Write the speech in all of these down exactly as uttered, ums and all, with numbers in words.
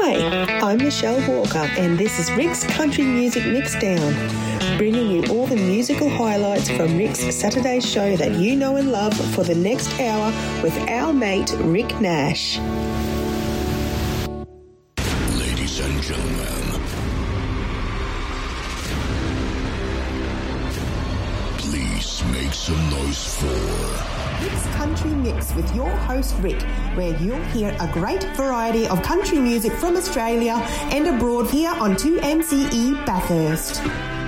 Hi, I'm Michelle Walker and this is Rick's Country Music Mixdown, bringing you all the musical highlights from Rick's Saturday show that you know and love for the next hour with our mate Rick Nash. Ladies and gentlemen, please make some noise for Rick's Country Mix with your host Rick, where you'll hear a great variety of country music from Australia and abroad here on two M C E Bathurst.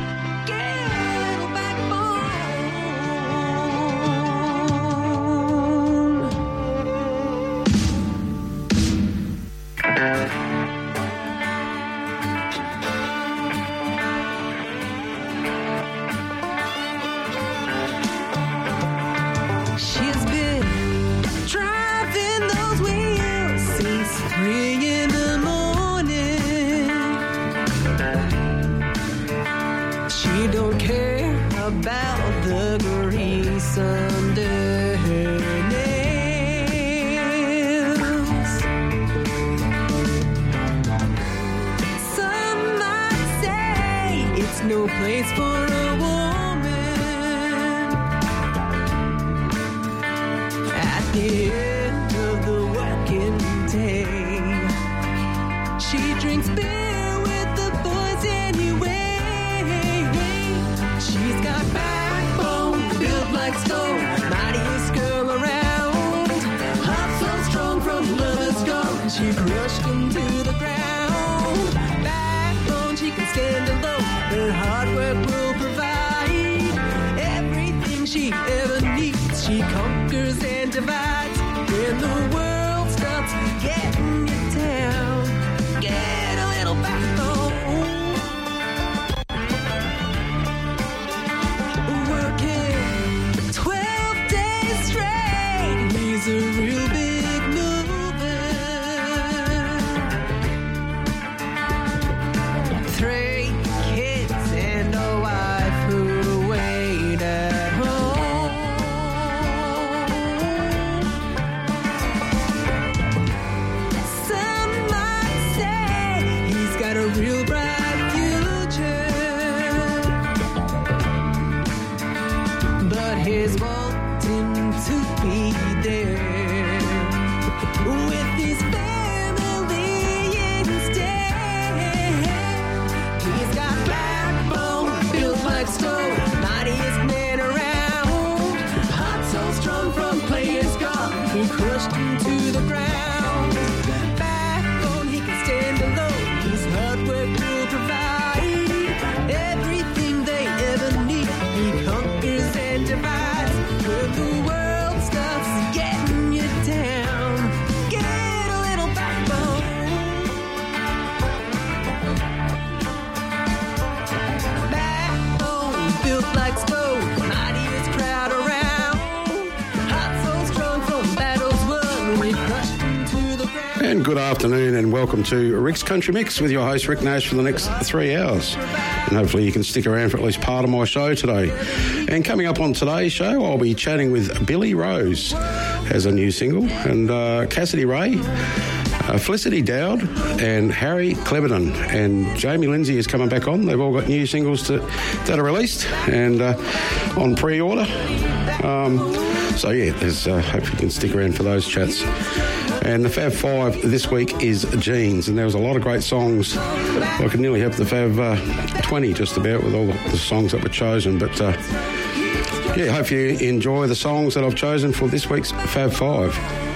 And good afternoon and welcome to Rick's Country Mix with your host Rick Nash for the next three hours. And hopefully you can stick around for at least part of my show today. And coming up on today's show, I'll be chatting with Billy Rose, has a new single, and uh, Cassidy Ray, uh, Felicity Dowd, and Harry Cleverton. And Jamie Lindsay is coming back on. They've all got new singles to, that are released and uh, on pre-order. Um, so yeah, there's uh, hope you can stick around for those chats. And the Fab Five this week is Jeans, and there was a lot of great songs. I could nearly have the Fab uh, twenty just about with all the, the songs that were chosen. But uh, yeah, hope you enjoy the songs that I've chosen for this week's Fab Five.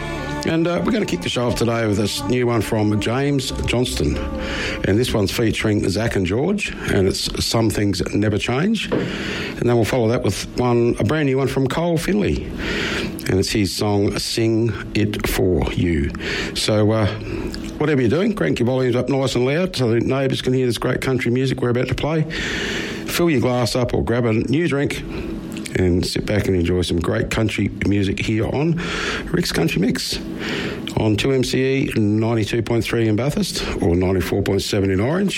And uh, we're going to kick the show off today with this new one from James Johnston. And this one's featuring Zach and George, and it's Some Things Never Change. And then we'll follow that with one, a brand new one from Cole Finley. And it's his song, Sing It For You. So uh, whatever you're doing, crank your volumes up nice and loud so the neighbours can hear this great country music we're about to play. Fill your glass up or grab a new drink and sit back and enjoy some great country music here on Rick's Country Mix on two M C E ninety-two point three in Bathurst or ninety-four point seven in Orange,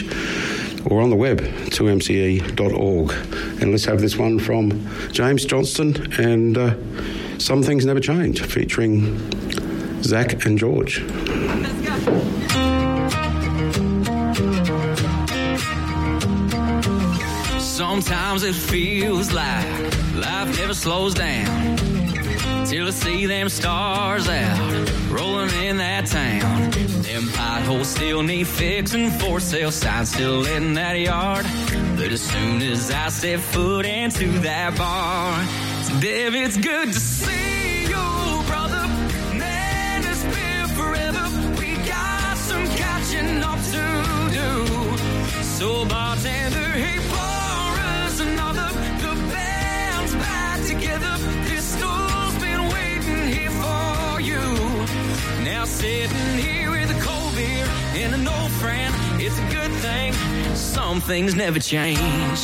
or on the web, two m c e dot org. And let's have this one from James Johnston and uh, Some Things Never Change, featuring Zach and George. Let's go. Sometimes it feels like life never slows down till I see them stars out rolling in that town. Them potholes still need fixing, for sale signs still in that yard. But as soon as I step foot into that bar, so Deb, it's good to see you, brother. Man, it's been forever. We got some catching up to do. So bartender, hey, pour us another. The band's back together. This stool's been waiting here for you. Now sitting here with a cold beer and an old friend, it's a good thing. Some things never change.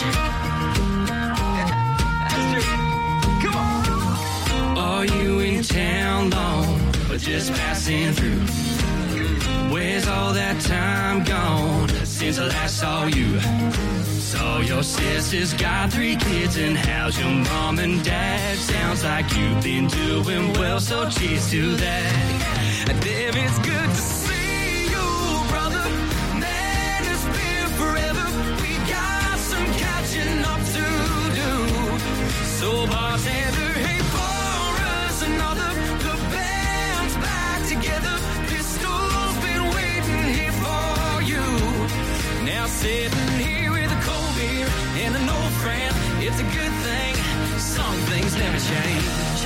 That's true. Come on. Are you in town long or just passing through? Where's all that time gone since I last saw you? Saw your sister's got three kids, and how's your mom and dad? Sounds like you've been doing well, so cheers to that. Deb, it's good to see you, brother. Man, it's been forever. We got some catching up to do. So bartender, hey, pour us another. The band's back together. This stool's been waiting here for you. Now sitting here with a cold beer and an old friend, it's a good thing. Some things never change.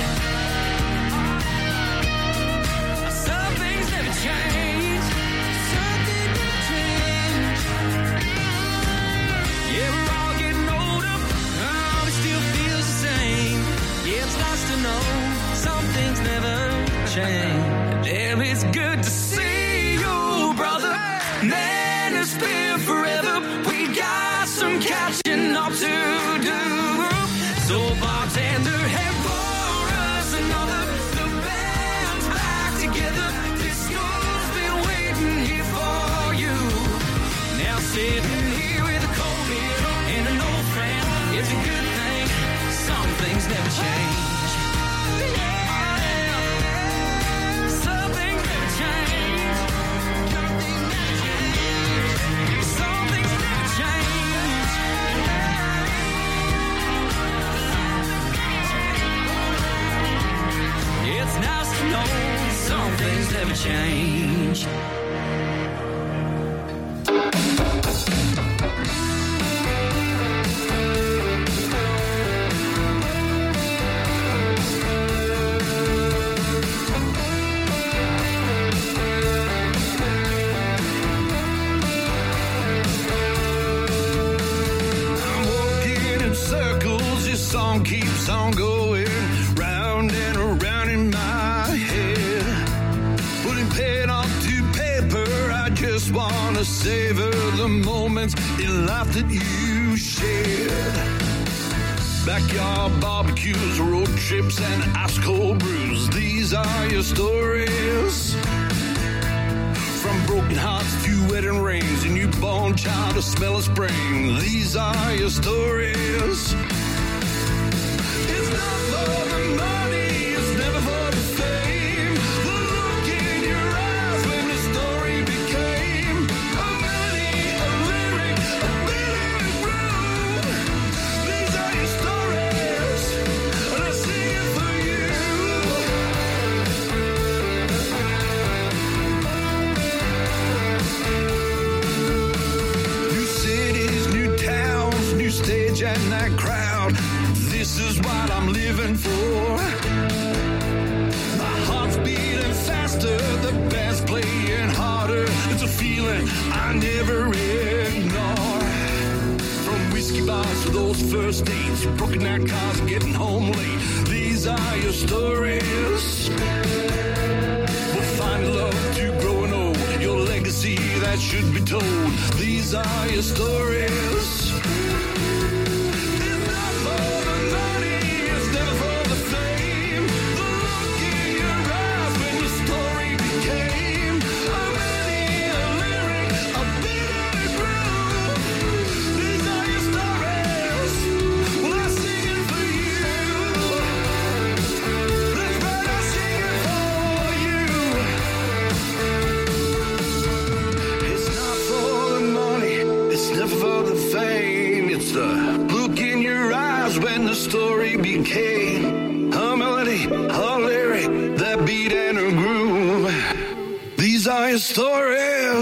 Some things never change. Something never change. Yeah, we're all getting older. Oh, it still feels the same. Yeah, it's nice to know some things never change. Damn, it's good to see you, brother. Man, it's been forever. We got some catching up to do. So bartender, hey, pour us another. The band's back together. This school's been waiting here for you. Now sitting here with a cold beer and an old friend, it's a good thing. Some things never change. Some things never change. Some things never change. It's nice to know some things never change. I'm walking in circles, this song keeps on going round and around in my head. Putting pen onto paper, I just wanna savor the moments in life that you shared. Backyard barbecues, road trips, and ice cold brews. These are your stories. From broken hearts to wedding rings, a newborn child, a smell of spring. These are your stories. It's not for the money, it's never for the fame. The look in your eyes when the story became a melody, a lyric, a bitter brew. These are your stories, and I sing it for you. New cities, new towns, new stage and that crowd. This is what I'm living for. My heart's beating faster, the band's playing harder. It's a feeling I never ignore. From whiskey bars to those first dates, broken down cars and getting home late. These are your stories. We'll find love to growing old, your legacy that should be told. These are your stories. It's not for the money, it's never for the fame. The look in your eyes when the story became a melody, a lyric, a bitter brew. These are your stories. Well, I sing it for you. That's right, I sing it for you. It's not for the money, it's never for the fame. It's the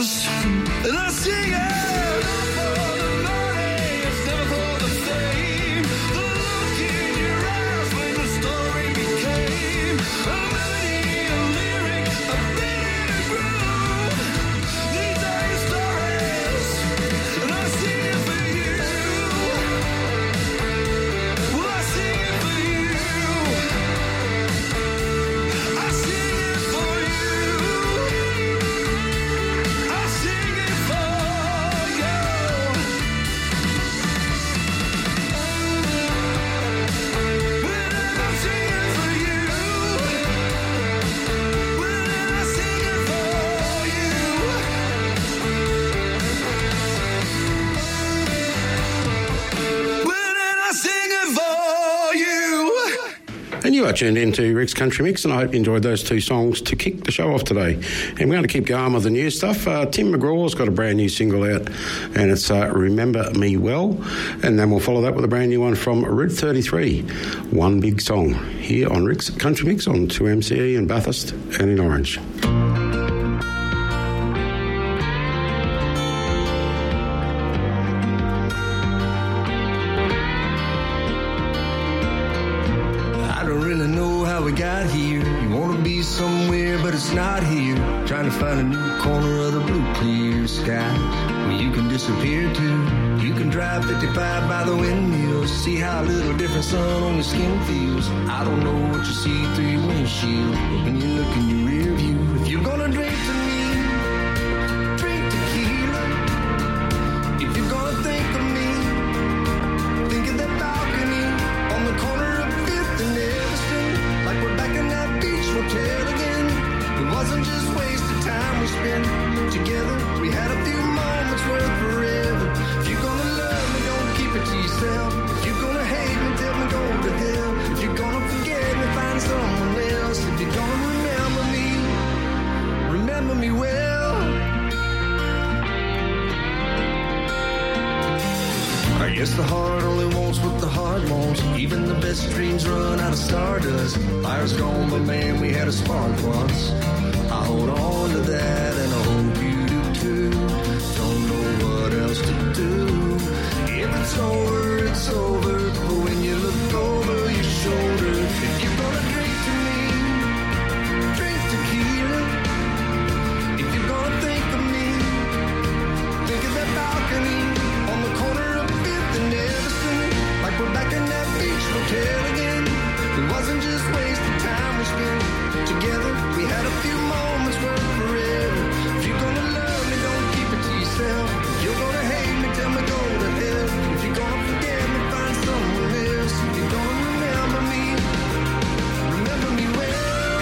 lost, and I sing it. Not for the money, it's never for the fame. The look in your eyes when the story became a melody, a lyric, a beat, a groove. These are your stories, and I sing it for you. Well, I sing it for you. I sing it for you. I sing it for you. When I sing it for you. When I sing it for you. When I sing it for you. And you are tuned into Rick's Country Mix, and I hope you enjoyed those two songs to kick the show off today. And we're going to keep going with the new stuff. Uh, Tim McGraw's got a brand new single out, and it's uh, Remember Me Well. And then we'll follow that with a brand new one from Route thirty-three, One Big Song, here on Rick's Country Mix on two M C E in Bathurst and in Orange. I don't really know how we got here. You wanna be somewhere, but it's not here. Trying to find a new corner of the blue clear sky where you can disappear to. You can drive fifty-five by the windmill, see how a little different sun on your skin feels. I don't know what you see through your windshield, but when you look in your rear view, if you're gonna drink to me, drink tequila. If you're gonna think of me, think of that balcony on the corner of Fifth and Everston, like we're back in that beach motel again. It wasn't just wasted time we spent together. We had a few moments worth forever. If you're gonna love me, don't keep it to yourself. If you're gonna hate me, tell me go to hell. If you're gonna forget me, find someone else. If you're gonna remember me, remember me well. I guess the heart only wants what the heart wants. Even the best dreams run out of stardust. Fire's gone, but man, we had a spark once. I hold on to that, and I hope you do too. Don't know what else to do. If it's over, it's over. But when you look over your shoulder, if you're gonna drink to me, drink tequila. If you're gonna think of me, think of that balcony on the corner of Fifth and Everston, like we're back in that beach motel again. It wasn't just wasted time we spent together. We had a few moments worth forever. If you're gonna love me, don't keep it to yourself. If you're gonna hate me, tell me go to hell. If you're gonna forget me, find someone else. If you're gonna remember me, remember me well.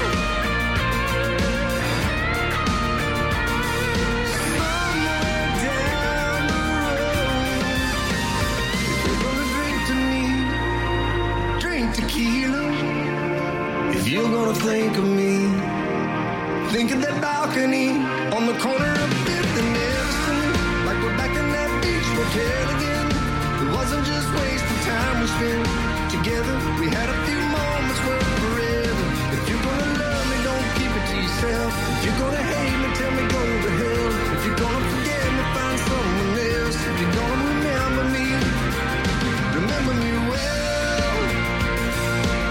Somewhere down the road, if you're gonna drink to me, drink tequila. If you're gonna think of me, think of that balcony on the corner of Fifth and Everston, like we're back in that beach motel again. It wasn't just wasted time we spent together. We had a few moments worth forever. If you're gonna love me, don't keep it to yourself. If you're gonna hate me, tell me go to hell. If you're gonna forget me, find someone else. If you're gonna remember me, remember me well.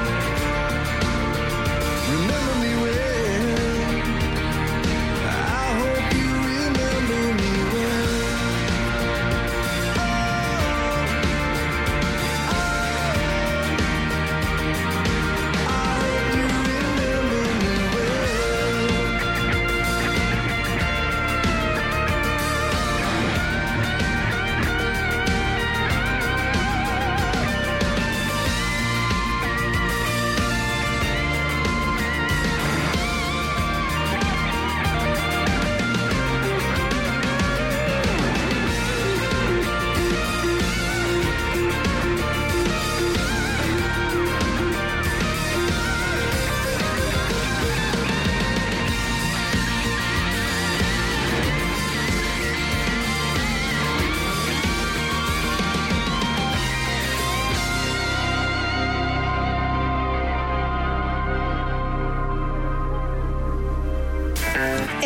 Remember me well. I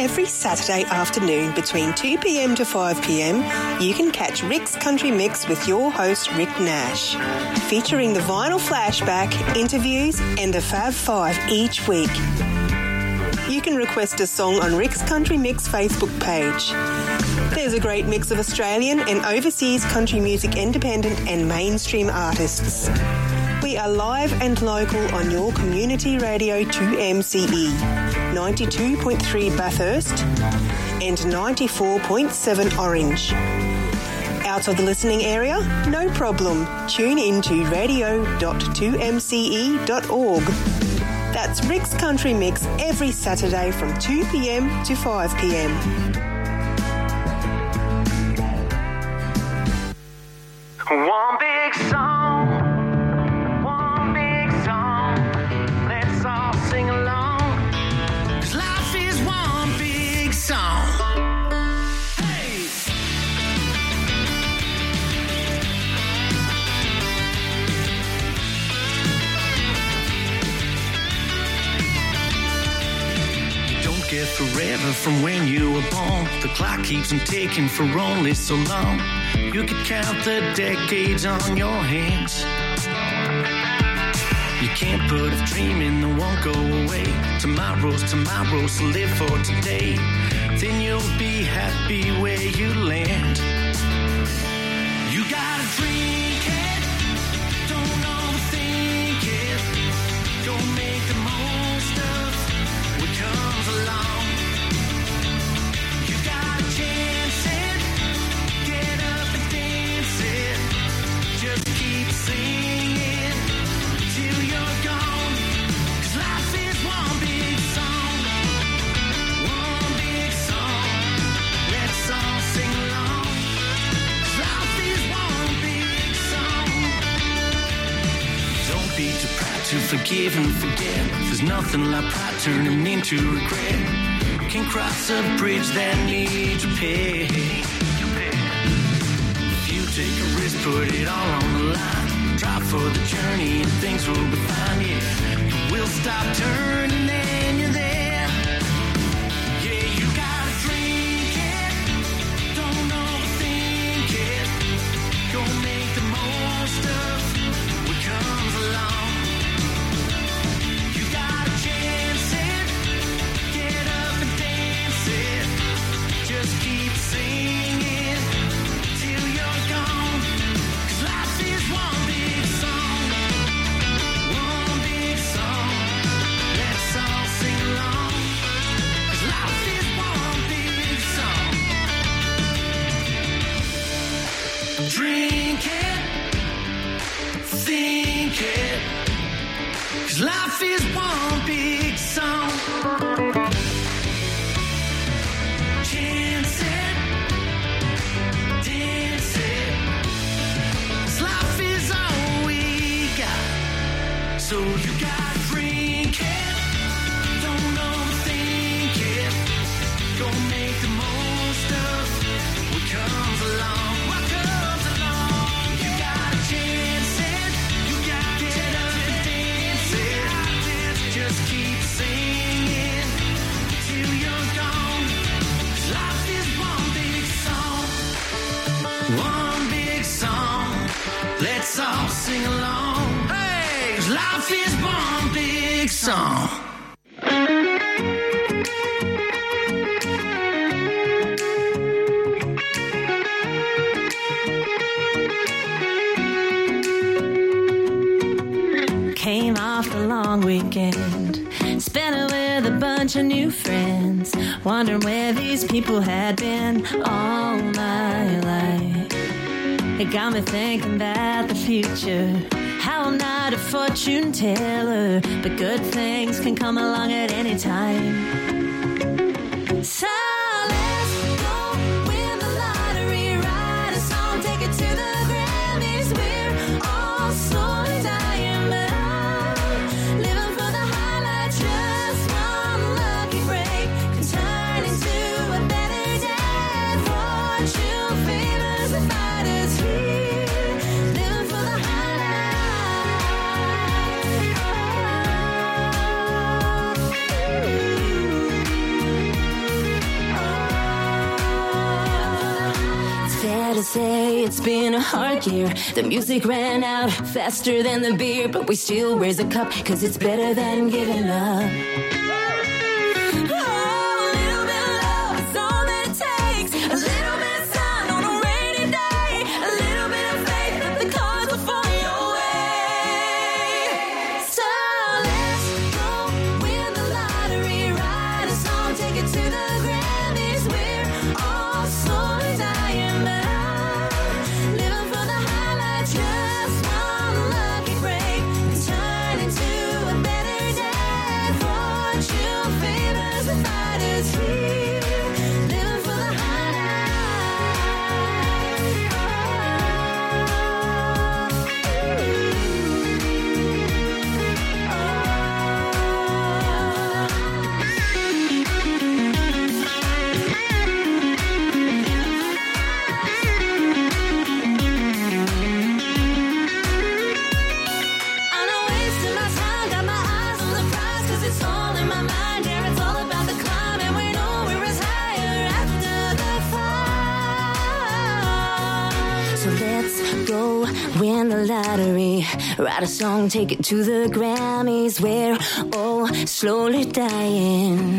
Every Saturday afternoon between two p.m. to five p.m, you can catch Rick's Country Mix with your host Rick Nash, featuring the Vinyl Flashback, interviews and the Fab Five each week. You can request a song on Rick's Country Mix Facebook page. There's a great mix of Australian and overseas country music, independent and mainstream artists. We are live and local on your community radio two M C E, ninety-two point three Bathurst and ninety-four point seven Orange. Out of the listening area? No problem. Tune in to radio dot two m c e dot org. That's Rick's Country Mix every Saturday from two p.m. to five p.m. One big song, one big song, let's all sing along, 'cause life is one big song. Hey! You don't get forever from when you were born. The clock keeps on ticking for only so long. You could count the decades on your hands. You can't put a dream in that won't go away. Tomorrow's tomorrow, so live for today. Then you'll be happy where you land. You gotta drink it, don't overthink it. Go make the most of what comes along. You gotta chance it, get up and dance it. Just keep singing till you're gone. 'Cause life is one big song, one big song. Let's all sing along. 'Cause life is one big song. Don't be too proud to forgive and forget. There's nothing like pride turning into regret. Can cross a bridge that needs repair. If you take a risk, put it all on the line. Try for the journey and things will be fine, yeah. You will stop turning and you're there. Yeah, you gotta drink it, don't overthink it. Go make the most of what comes along. You gotta chance it, get up and dance it. Just keep singing till you're gone. 'Cause life is one big song, one big song. Let's all sing along. 'Cause life is one big song. Drink it, think it. 'Cause life is one big song. Chance it, dance it. 'Cause life is all we got. So you gotta drink it, don't overthink it. Go make the most of what comes along. What comes along. You gotta chance it, you gotta get up and dance it. Just keep singing till you're gone. 'Cause life is one big song, one big song. Let's all sing along. Hey, 'cause life is one big song. Came off the long weekend, spent it with a bunch of new friends, wondering where these people had been all my life. It got me thinking about the future, how I'm not a fortune teller, but good things can come along at any time. So let's go win the lottery, write a song, take it to the Grammys. We're all slowly dying, but I'm living for the highlights. Just one lucky break can turn into a better day. Fortune favors the fighters here, living for the highlights. sad to say it's been a hard year. The music ran out faster than the beer, but we still raise a cup, cause it's better than giving up. Win the lottery, write a song, take it to the Grammys. We're all slowly dying.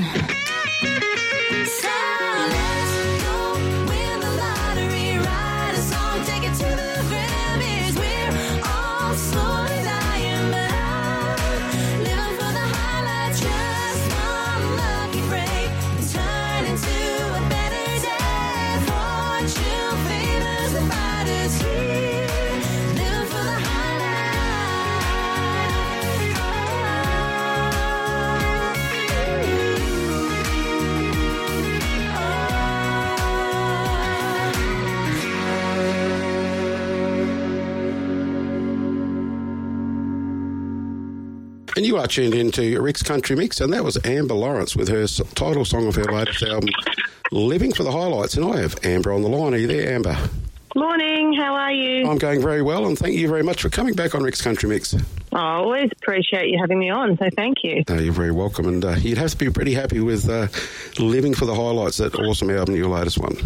And you are tuned into Rick's Country Mix, and that was Amber Lawrence with her s- title song of her latest album, Living for the Highlights. And I have Amber on the line. Are you there, Amber? Morning, how are you? I'm going very well, and thank you very much for coming back on Rick's Country Mix. Oh, I always appreciate you having me on, so thank you. No, you're very welcome, and uh, you'd have to be pretty happy with uh, Living for the Highlights, that awesome album, your latest one.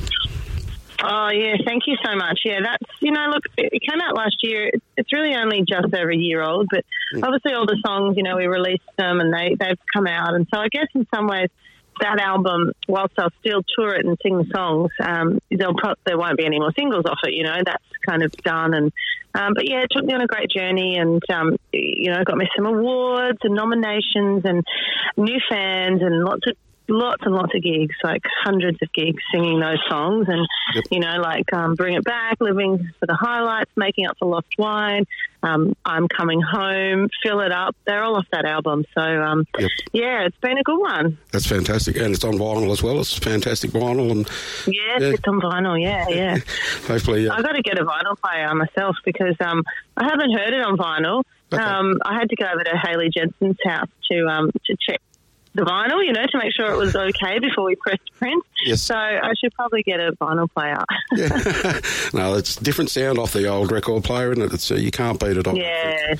Oh, yeah, thank you so much. Yeah, that's, you know, look, it came out last year. It's really only just over a year old, but mm. obviously all the songs, you know, we released them and they, they've come out. And so I guess in some ways that album, whilst I'll still tour it and sing the songs, um, there'll pro- there won't be any more singles off it, you know, that's kind of done. And um, But, yeah, it took me on a great journey and, um, you know, got me some awards and nominations and new fans and lots of Lots and lots of gigs, like hundreds of gigs singing those songs and, yep. you know, like um, Bring It Back, Living for the Highlights, Making Up for Lost Wine, um, I'm Coming Home, Fill It Up. They're all off that album. So, um, yep. yeah, it's been a good one. That's fantastic. And it's on vinyl as well. It's fantastic vinyl. And Yes, yeah. It's on vinyl, yeah, yeah. Hopefully. Uh, I've got to get a vinyl player myself because um, I haven't heard it on vinyl. Okay. Um, I had to go over to Hayley Jensen's house to um, to check the vinyl, you know, to make sure it was okay before we pressed print. Yes. So I should probably get a vinyl player. yeah. No, it's a different sound off the old record player, isn't it? It's, uh, you can't beat it off. Yeah.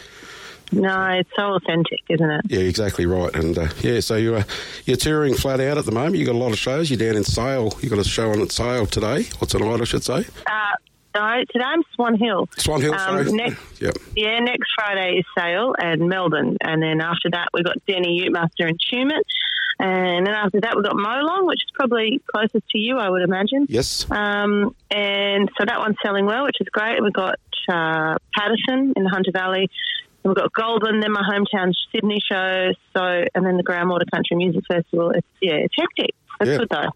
No, it's so authentic, isn't it? Yeah, exactly right. And, uh, yeah, so you're, uh, you're touring flat out at the moment. You've got a lot of shows. You're down in Sale. You've got a show on at Sale today, or tonight, I should say. Uh, no, today I'm Swan Hill. Swan Hill, sorry. Um, next, yep. Yeah, next Friday is Sale and Melbourne. And then after that, we've got Denny Utemaster and Tumut. And then after that, we've got Molong, which is probably closest to you, I would imagine. Yes. Um, and so that one's selling well, which is great. We've got uh, Patterson in the Hunter Valley. And we've got Goulburn, then my hometown Sydney show. So, and then the Groundwater Country Music Festival. It's, yeah, it's hectic. That's yeah. good, though.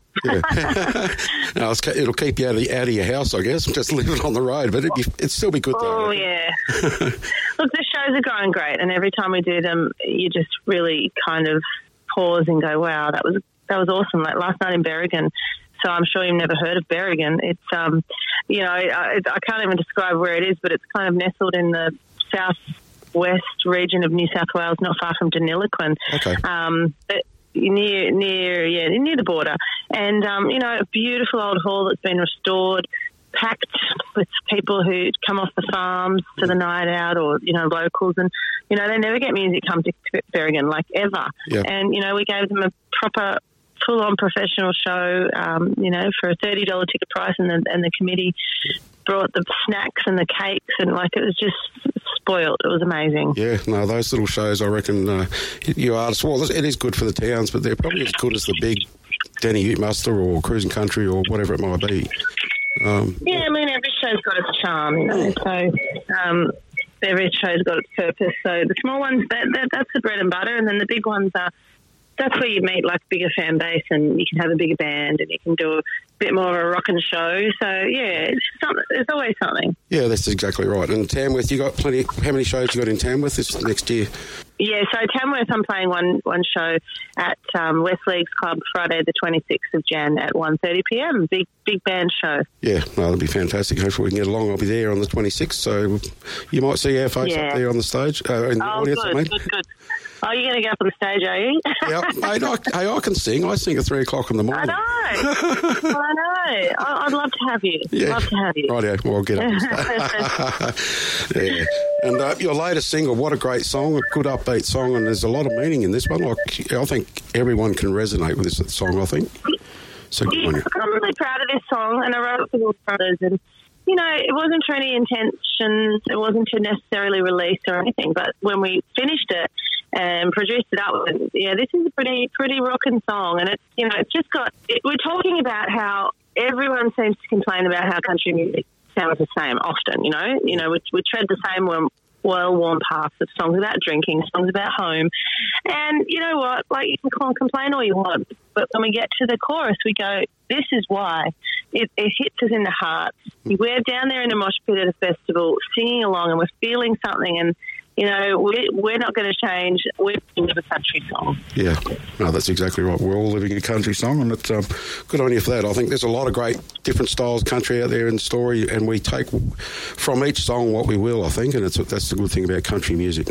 Yeah. no, it's, it'll keep you out of, the, out of your house, I guess, just living on the road. But it'd, be, it'd still be good, though. Oh, yeah. Look, the shows are going great. And every time we do them, you just really kind of pause and go, wow, that was that was awesome. Like last night in Berrigan, so I'm sure you've never heard of Berrigan. It's, um, you know, I, I can't even describe where it is, but it's kind of nestled in the southwest region of New South Wales, not far from Deniliquin. Okay. Um, it, near, near, yeah, near the border. And, um, you know, a beautiful old hall that's been restored, packed with people who come off the farms for the night out or, you know, locals. And, you know, they never get music come to Berrigan, like ever. Yep. And, you know, we gave them a proper full-on professional show, um, you know, for a thirty dollars ticket price, and the, and the committee brought the snacks and the cakes, and, like, it was just spoiled. It was amazing. Yeah, no, those little shows, I reckon, uh, you artists, well, it is good for the towns, but they're probably as good as the big Denny Ute Muster or Cruising Country or whatever it might be. Um, yeah, I mean, every show's got its charm, you know, so um, every show's got its purpose. So the small ones, that, that that's the bread and butter, and then the big ones are, that's where you meet, like, bigger fan base, and you can have a bigger band, and you can do a bit more of a rockin' show. So, yeah, it's something, there's always something. Yeah, that's exactly right. And Tamworth, you got plenty, how many shows you got in Tamworth this next year? Yeah, so Tamworth, I'm playing one one show at um, West Leagues Club Friday the twenty-sixth of January at one thirty p m. Big big band show. Yeah, no, that'll be fantastic. Hopefully we can get along. I'll be there on the twenty-sixth, so you might see our face yeah. up there on the stage. Uh, in the oh, audience, good, mate. good, good. Oh, you're going to go up on the stage, are you? Yeah, mate, I, hey, I can sing. I sing at three o'clock in the morning. I know. well, I know. I, I'd love to have you. Yeah. Love to have you. Rightio, well, I'll get up. yeah. And uh, your latest single, what a great song, a good upbeat song, and there's a lot of meaning in this one. Like, I think everyone can resonate with this song, I think. So good on you. I'm really proud of this song, and I wrote it for Will Brothers, and, you know, it wasn't for any intentions, it wasn't to necessarily release or anything, but when we finished it and produced it up, and, yeah, this is a pretty, pretty rocking song, and it's, you know, it's just got, it, we're talking about how everyone seems to complain about how country music sounds the same often, you know, you know, we, we tread the same well-worn paths of songs about drinking, songs about home, and you know what, like, you can complain all you want, but when we get to the chorus, we go, this is why. It, it hits us in the heart. We're down there in a mosh pit at a festival singing along, and we're feeling something, and you know, we, we're not going to change. We're living a country song. Yeah, no, that's exactly right. We're all living a country song, and it's um, good on you for that. I think there's a lot of great different styles of country out there in the story, and we take from each song what we will, I think, and it's that's the good thing about country music.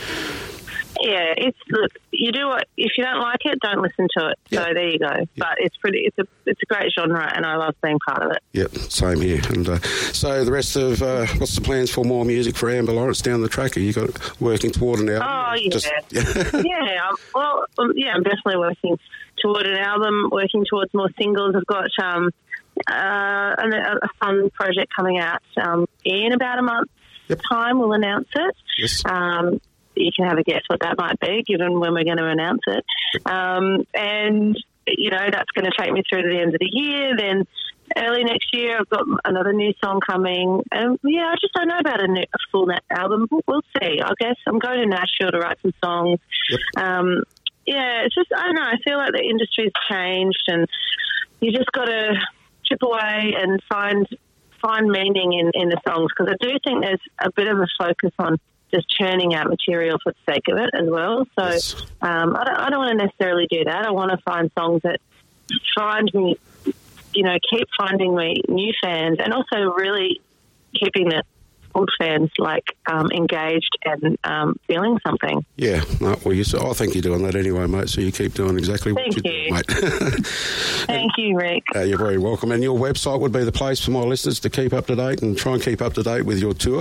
Yeah, it's look. You do what if you don't like it, don't listen to it. Yeah. So there you go. Yeah. But it's pretty. It's a it's a great genre, and I love being part of it. Yep, same here. And uh, so the rest of uh, what's the plans for more music for Amber Lawrence down the track? Are you got working toward an album? Oh yeah, Just, yeah. Um, well, um, yeah, I'm definitely working toward an album. Working towards more singles. I've got um, uh, a, a fun project coming out um, in about a month's yep. time. We'll announce it. Yes. Um, you can have a guess what that might be, given when we're going to announce it. Um, and, you know, that's going to take me through to the end of the year. Then early next year, I've got another new song coming. And, yeah, I just don't know about a, new, a full net album. We'll, we'll see. I guess I'm going to Nashville to write some songs. Yep. Um, yeah, it's just, I don't know, I feel like the industry's changed, and you just got to chip away and find find meaning in, in the songs, because I do think there's a bit of a focus on just churning out material for the sake of it as well. So yes. um, I, don't, I don't want to necessarily do that. I want to find songs that find me, you know, keep finding me new fans, and also really keeping the old fans, like, um, engaged and um, feeling something. Yeah, no, well, you, I think you're doing that anyway, mate, so you keep doing exactly what Thank you're you. doing, mate. Thank you, Rick. Uh, you're very welcome. And your website would be the place for my listeners to keep up to date and try and keep up to date with your tour.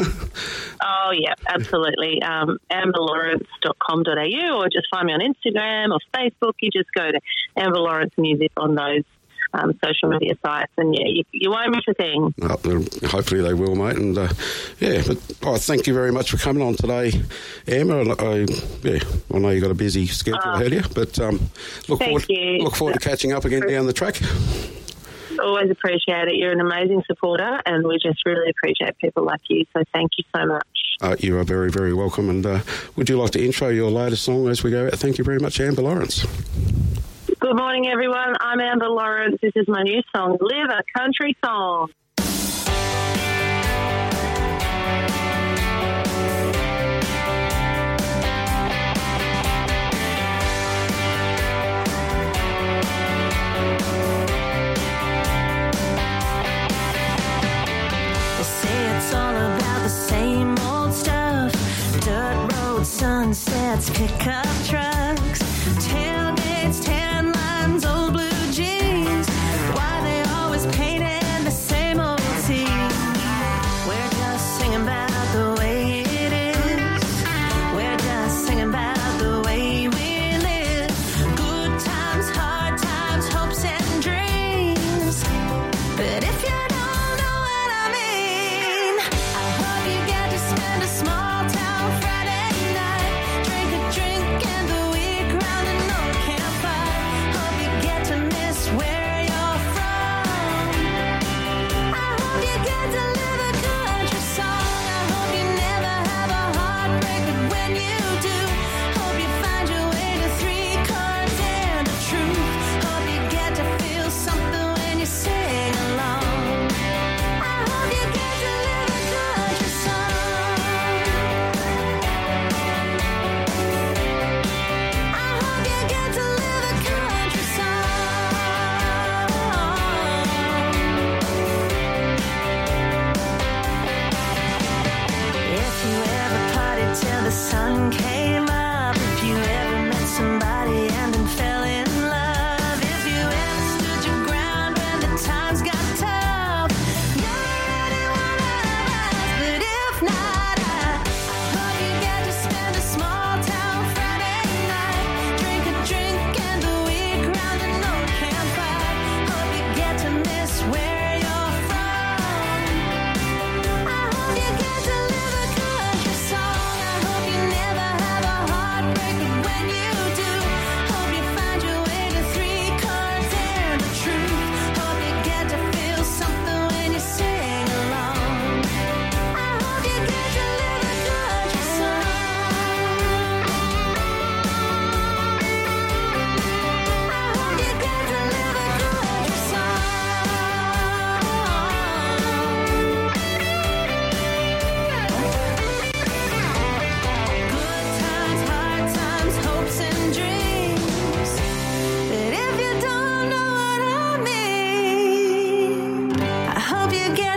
Oh, yeah, absolutely. Um, amber lawrence dot com dot a u, or just find me on Instagram or Facebook. You just go to Amber Lawrence Music on those um, social media sites, and, yeah, you, you won't miss a thing. No, hopefully they will, mate. And, uh, yeah, but oh, thank you very much for coming on today, Amber. I, yeah, I know you've got a busy schedule Oh. ahead of you, but um, look, Thank forward, you. look forward to catching up again down the track. Always appreciate it. You're an amazing supporter, and we just really appreciate people like you, so thank you so much. Uh, you are very, very welcome. And uh, would you like to intro your latest song as we go out? Thank you very much, Amber Lawrence. Good morning, everyone. I'm Amber Lawrence. This is my new song, Live a Country Song. It's all about the same old stuff. Dirt roads, sunsets, pickup trucks, tailgates, tan lines, old blue jeans. Why they always painting the same old scene? We're just singing about the way it is. We're just singing about the way we live. Good times, hard times.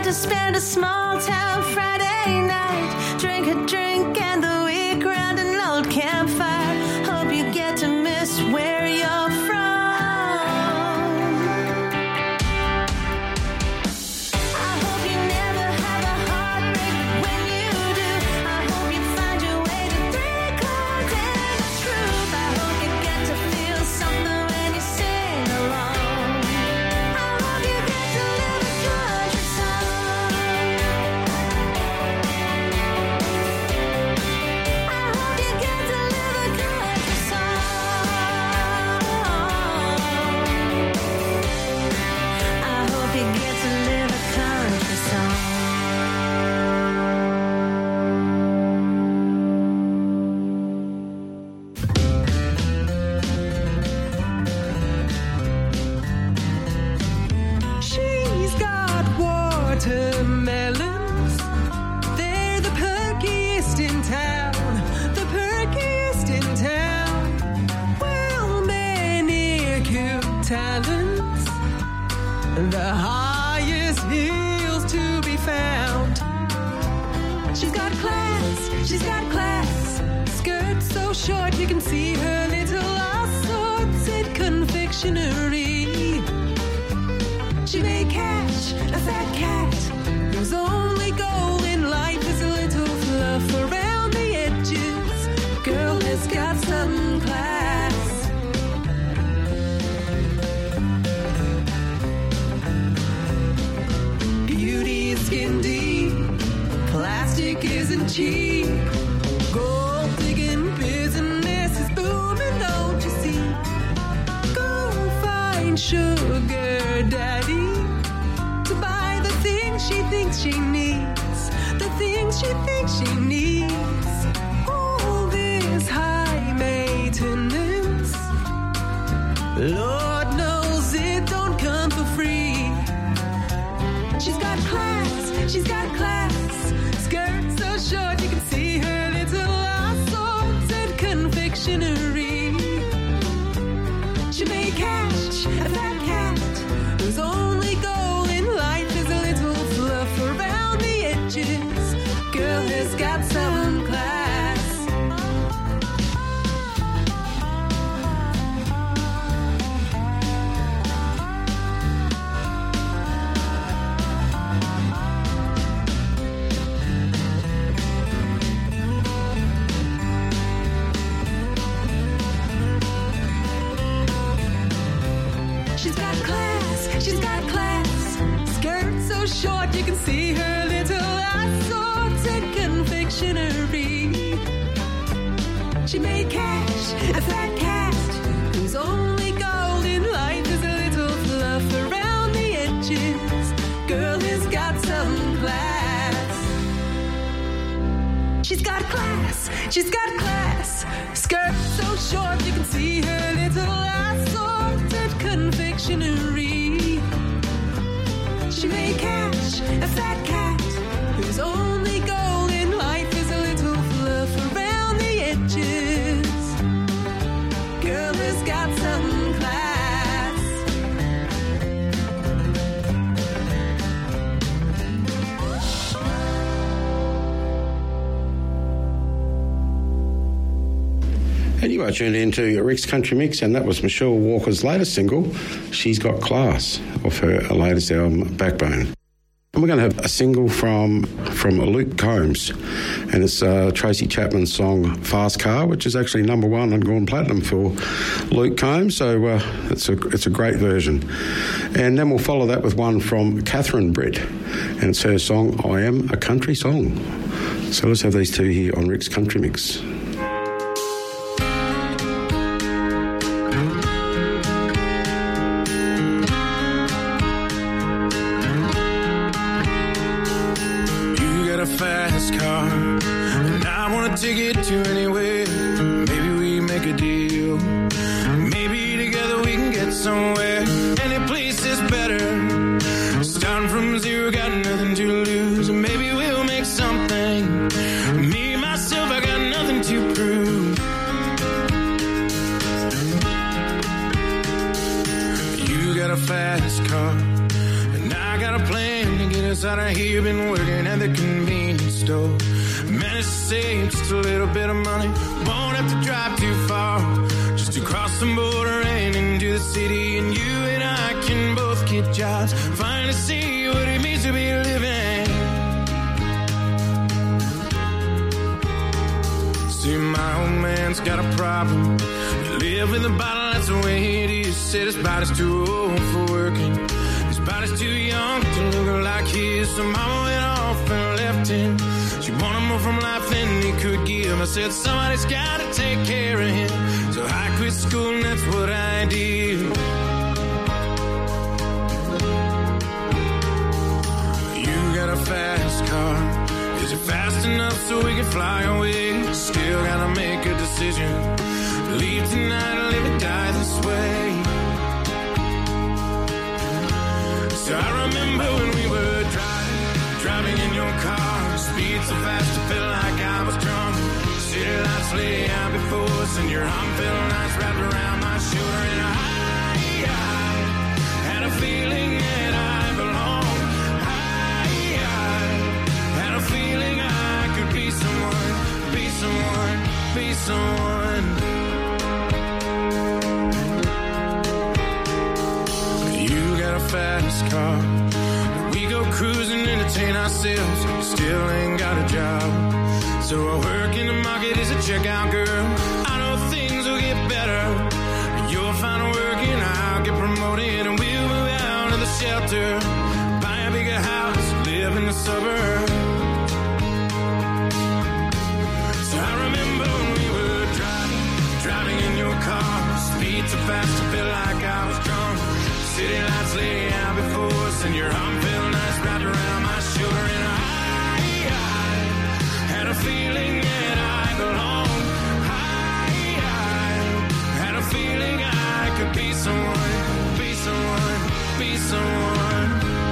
to spend a small town Friday night. Drink a drink and the week round an old campfire. Hope you get to miss where you're from. I hope you never have a heartbreak, but when you do, I hope you find your way to three chords and the truth. I hope you get to feel something when you sing along. I hope you get to live a country song. I hope you get to live a country song. I hope you get to live a country song. She's got watermelons. They're the perkiest in town. The perkiest in town. Well, manicure talents. The highest heels to be found. She's got class. She's got class. Skirt so short you can see her little assorted confectionery. She may catch a fat cat whose only goal in life is a little fluff around the edges. Girl has got some class. Beauty is skin deep. Plastic isn't cheap. Gold digging business is booming, don't you see? Go find sugar daddy to buy the things she thinks she needs. The things she thinks she needs. All this high maintenance, Lord knows it don't come for free. She's got class, she's got class. Skirt so short you can see her little assorted confectionery. She may catch a fat cat whose only goal in life is a little fluff around the edges. Girl has got some class. She's got class, she's got class. Skirt so short you can see her little assorted confectionery. She may catch a fat cat whose only goal in life is a little fluff around the edges. Girl has got some class. She's got class, she's got class. Skirt so short you can see her little assorted confectionery. She may catch a fat cat whose only goal in life is a little fluff around the edges. Girl has got some class. And you are tuned into Rick's Country Mix, and that was Michelle Walker's latest single, She's Got Class, off her latest album, Backbone. And we're going to have a single from from Luke Combs, and it's uh, Tracy Chapman's song Fast Car, which is actually number one and gone platinum for Luke Combs, so uh, it's a it's a great version. And then we'll follow that with one from Catherine Britt, and it's her song I Am a Country Song. So let's have these two here on Rick's Country Mix. Fast car, and I want to take it to anywhere. Maybe we make a deal. Maybe together we can get somewhere. Any place is better. Starting from zero, got nothing to lose. Maybe we'll make something. Me, myself, I got nothing to prove. You got a fast car, and I got a plan to get us inside, I hear you've been working at the convenience store. Managed to save just a little bit of money. Won't have to drive too far, just to cross the border and into the city. And you and I can both get jobs, finally see what it means to be living. See, my old man's got a problem. You live in the bottle, that's the way it is. Said his body's too old for working, his body's too young to look like his. So mama went off and left him. She wanted more from life than he could give. I said somebody's gotta take care of him, so I quit school and that's what I did. You got a fast car, is it fast enough so we can fly away? Still gotta make a decision, leave tonight or live and die this way. So I remember when we were driving, driving in your car, speed so fast I felt like I was drunk. City lights lay out before us and your arm felt nice wrapped around my shoulder. And I, I had a feeling that I belonged. I, I had a feeling I could be someone, be someone, be someone. Fast car, we go cruising, entertain ourselves, still ain't got a job. So I work in the market as a checkout girl. I know things will get better, you'll find work and I'll get promoted, and we'll move out of the shelter, buy a bigger house, live in the suburbs. So I remember when we were driving, driving in your car, speed so fast I felt like I was drunk. City lights lay out before us and your arm felt nice wrapped around my shoulder. And I, I had a feeling that I belonged. I, I had a feeling I could be someone, be someone, be someone.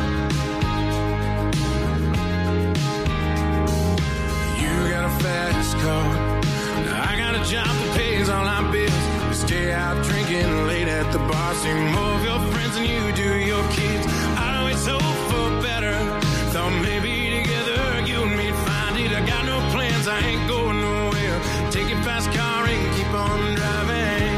You got a fast car, I got a job that pays all our bills. We stay out drinking late at the bar, see more of your friends than you do your kids. I always hope for better, thought maybe together you and me'd find it. I got no plans, I ain't going nowhere. Take your fast car and keep on driving.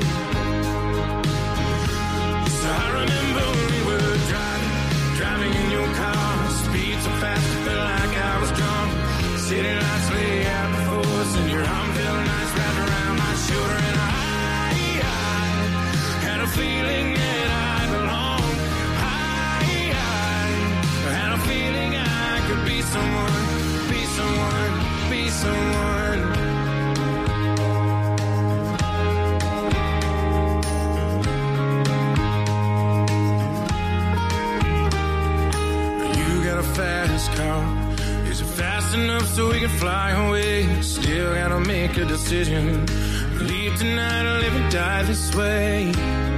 So I remember when we were driving, driving in your car, speed so fast I felt like I was drunk. City lights lay out before us and your arm felt nice wrapped around my shoulder. And I, I had a feeling that I belonged. I, I had a feeling I could be someone, be someone, be someone. You got a fast car, is it fast enough so we can fly away? Still gotta make a decision, leave tonight or live and die this way.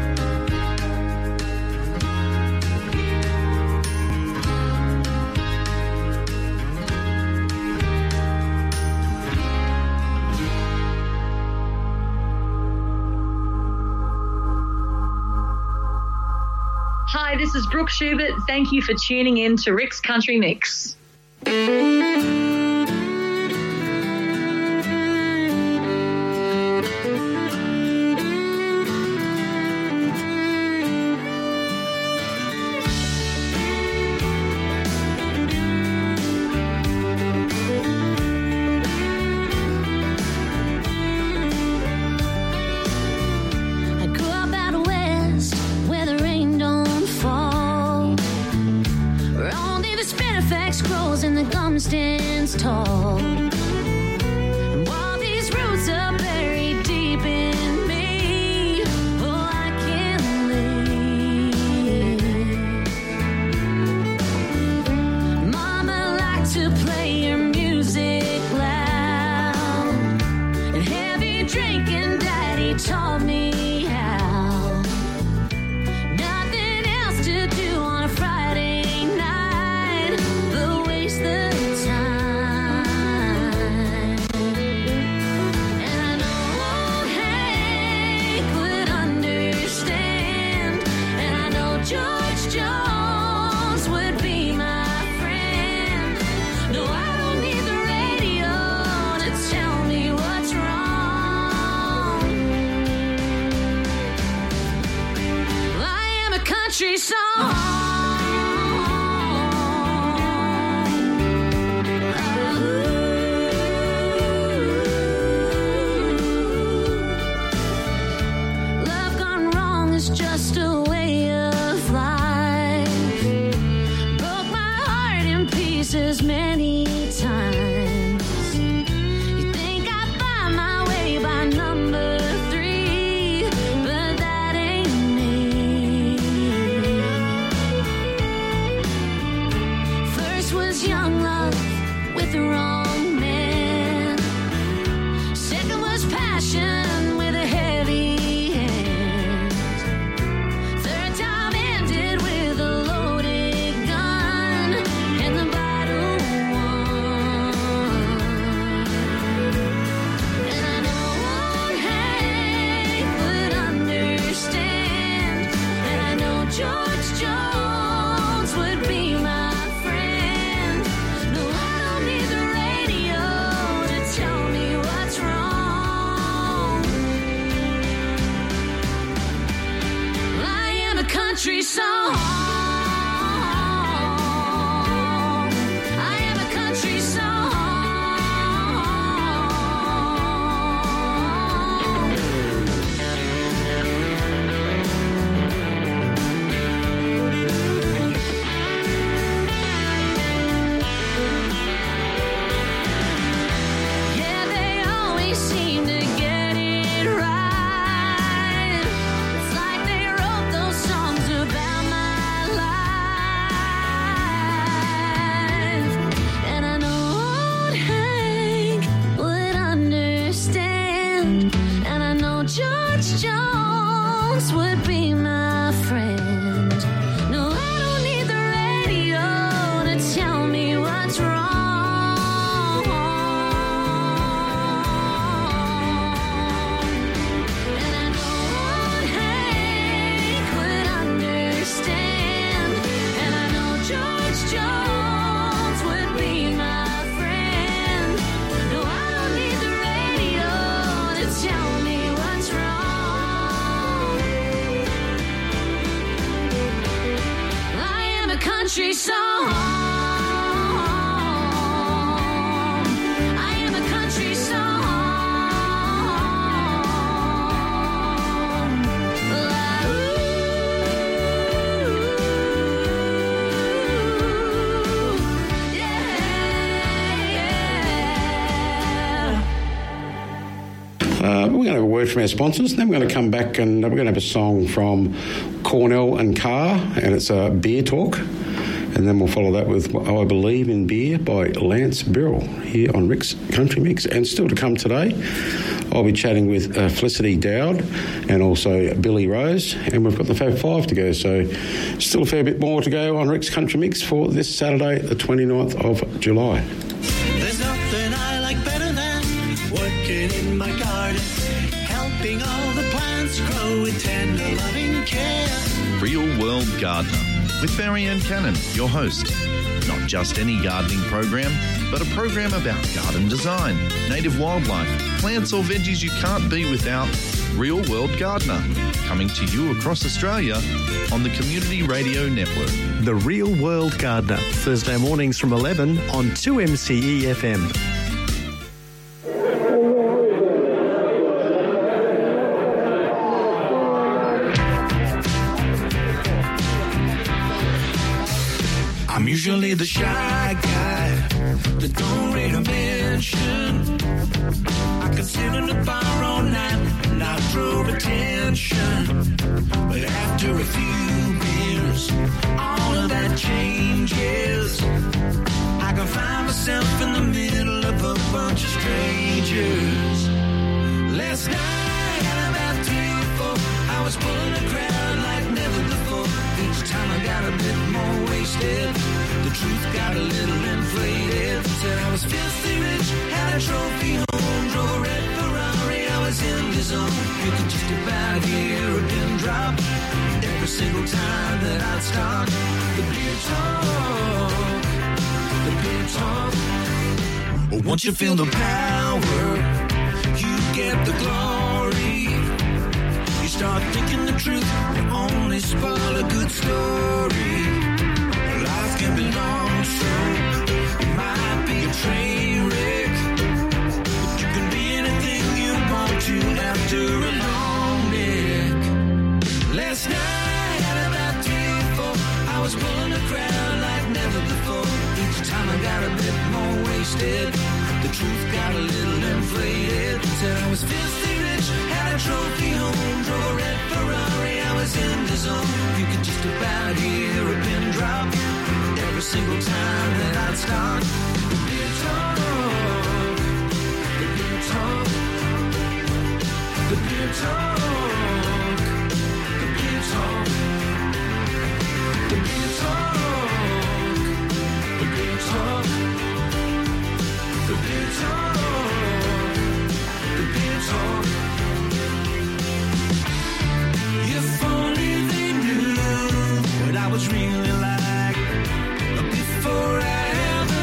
Hi, this is Brooke Schubert. Thank you for tuning in to Rick's Country Mix. Stands tall, and while these roots are buried deep in me, oh, I can't leave. Mama liked to play her music loud, and heavy drinking Daddy taught me how. Nothing else to do on a Friday night, but waste the time. places many times. You think I'd find my way by number three, but that ain't me. First was young love with the wrong man. Second was passion with a heavy hand. Third time ended with a loaded gun and the bottle won. And I know Hank would understand, and I know George Jones would be my friend. No, I don't need the radio to tell me what's wrong. I am a country song. I am a country song. Yeah, they always seem to get it right. It's like they wrote those songs about my life. And I know old Hank would understand, and I know George Jones would be my friend. No, I don't need the radio to tell me what's wrong. And I know old Hank would understand, and I know George Jones would be my friend. No, I don't need the radio to tell me what's wrong. I am a country song. I am a country song. Ooh, yeah. Uh, we're going to have a word from our sponsors, then we're going to come back and we're going to have a song from Cornell and Carr, and it's a beer talk. And then we'll follow that with I Believe in Beer by Lance Birrell here on Rick's Country Mix. And still to come today, I'll be chatting with uh, Felicity Dowd and also Billy Rose. And we've got the Fab Five to go. So still a fair bit more to go on Rick's Country Mix for this Saturday, the twenty-ninth of July. There's nothing I like better than working in my garden, helping all the plants grow with tender, loving care. Real World Gardener with Barry Ann Cannon, your host. Not just any gardening program, but a program about garden design, native wildlife, plants or veggies you can't be without. Real World Gardener, coming to you across Australia on the Community Radio Network. The Real World Gardener, Thursday mornings from eleven on two M C E F M. I'm usually the shy guy that don't rate a mention. I could sit in the bar all night and I drove attention. But after a few beers, all of that changes. I can find myself in the middle of a bunch of strangers. Last night at about three or four, I was pulling a crowd like never before. Each time I got a bit more wasted, the truth got a little inflated. Said I was filthy rich, had a trophy home, drove a red Ferrari, I was in the zone. You could just about hear a pin drop every single time that I'd start. The beer talk, the beer talk. Once you feel the power, you get the glory. You start thinking the truth will only spoil a good story. Life can be long, so it might be a train wreck, but you can be anything you want to after a long neck. Last night at about three or four, I was pulling a crowd like never before. Each time I got wasted. The truth got a little inflated. Said I was filthy rich, had a trophy home, drove a red Ferrari, I was in the zone. You could just about hear a pin drop every single time that I'd start. The beer talk, the beer talk, the beer talk, the beer talk, the beer talk, the beer talk, the beer talk, the beer talk. If only they knew what I was really like before I had a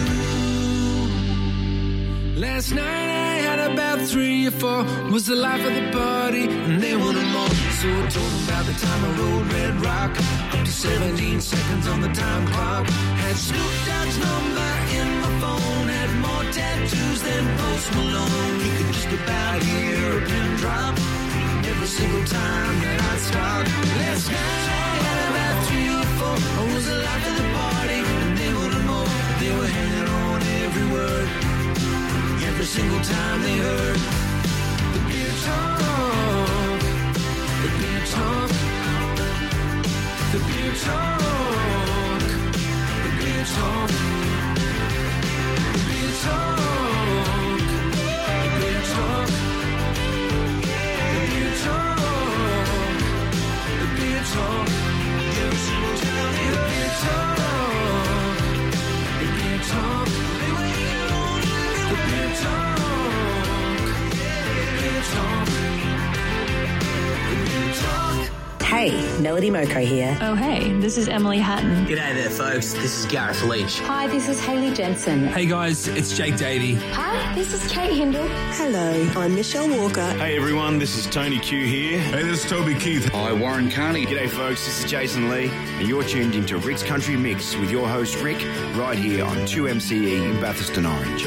few. Last night I had about three or four. Was the life of the party, and they wanted more. So I told them about the time I rode Red Rock, up to seventeen seconds on the time clock. Had Snoop Dogg's number in my phone, had more tattoos than Post Malone. You could just about hear a pin drop every single time that I stop. Last night I had about three or four. I was the life of the party, and they wanted more. They were hanging on every word, every single time they heard the beer talk, the beer talk, the beer talk, the beer talk, the beer talk, the beer talk, the beer talk, the beer talk, every single time they heard beer talk, the beer talk, they were hanging on the beer talk, the beer talk, the beer talk. Hey, Melody Moko here. Oh, hey, this is Emily Hatton. G'day there, folks. This is Gareth Leach. Hi, this is Hayley Jensen. Hey, guys, it's Jake Davey. Hi, this is Kate Hindle. Hello, I'm Michelle Walker. Hey, everyone, this is Tony Q here. Hey, this is Toby Keith. Hi, Warren Carney. G'day, folks. This is Jason Lee, and you're tuned into Rick's Country Mix with your host, Rick, right here on two M C E in Bathurst and Orange.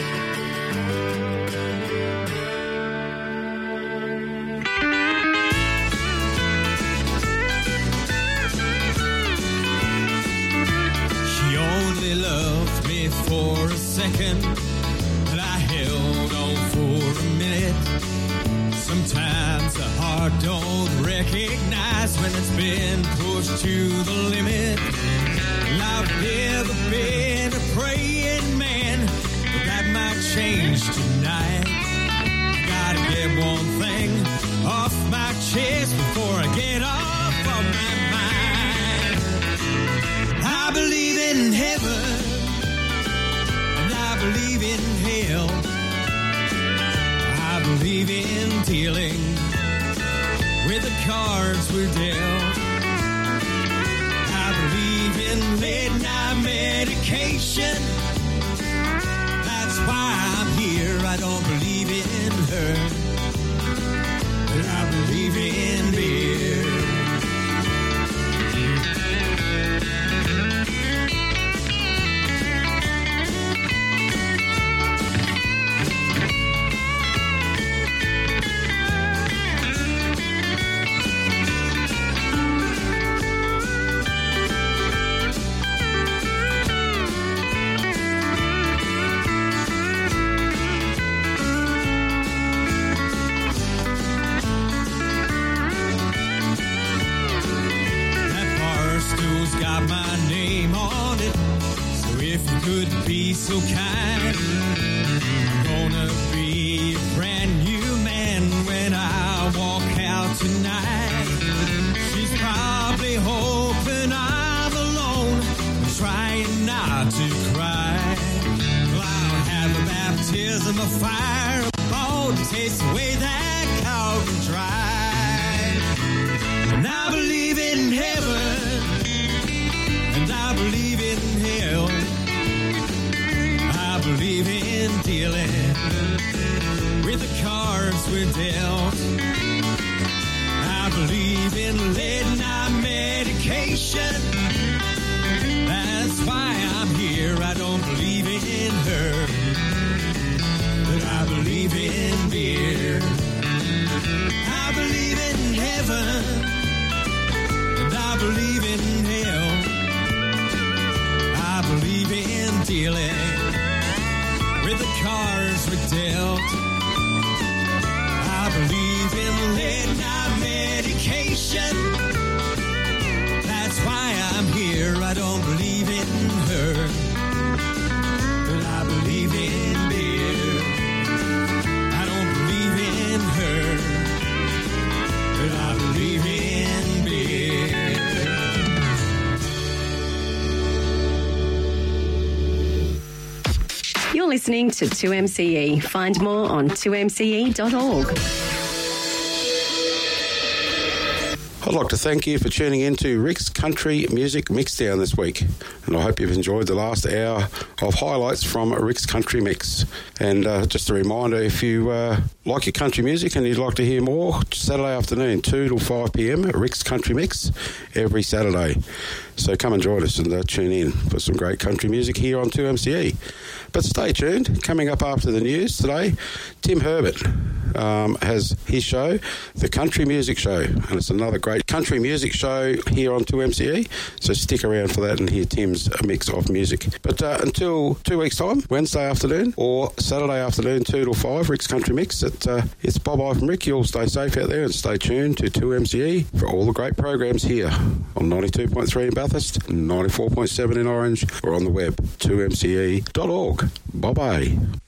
Loved me for a second, but I held on for a minute. Sometimes the heart don't recognize when it's been pushed to the limit. And I've never been a praying man, but that might change tonight. Gotta get one thing off my chest before I get off of my mind. I believe in heaven, and I believe in hell. I believe in dealing with the cards we're dealt. I believe in late-night medication. That's why I'm here. I don't believe in her, but I believe in beer. Got my name on it, so if you could be so kind, I'm gonna be a brand new man when I walk out tonight. She's probably hoping I'm alone and trying not to cry. Well, I'll have a baptism of fire, a bone to taste away that cold and dry. And I believe in heaven, and I believe in hell. I believe in dealing with the cards we're dealt. I believe in late-night medication. That's why I'm here. I don't believe in her, but I believe in beer. I believe in heaven, and I believe in hell. I believe in dealing You're listening to two M C E. Find more on two M C E dot org. I'd like to thank you for tuning in to Rick's Country Music Mixdown this week. And I hope you've enjoyed the last hour of highlights from Rick's Country Mix. And uh, just a reminder, if you uh, like your country music and you'd like to hear more, Saturday afternoon, two till five p.m, Rick's Country Mix, every Saturday. So come and join us and uh, tune in for some great country music here on two M C E. But stay tuned. Coming up after the news today, Tim Herbert um, has his show, The Country Music Show. And it's another great country music show here on two M C E. So stick around for that and hear Tim's mix of music. But uh, until two weeks' time, Wednesday afternoon or Saturday afternoon, two till five, Rick's Country Mix. It, uh, it's Bob I from Rick. You'll stay safe out there and stay tuned to two M C E for all the great programs here on ninety-two point three in Bathurst, ninety-four point seven in Orange, or on the web, two M C E dot org. Bye-bye.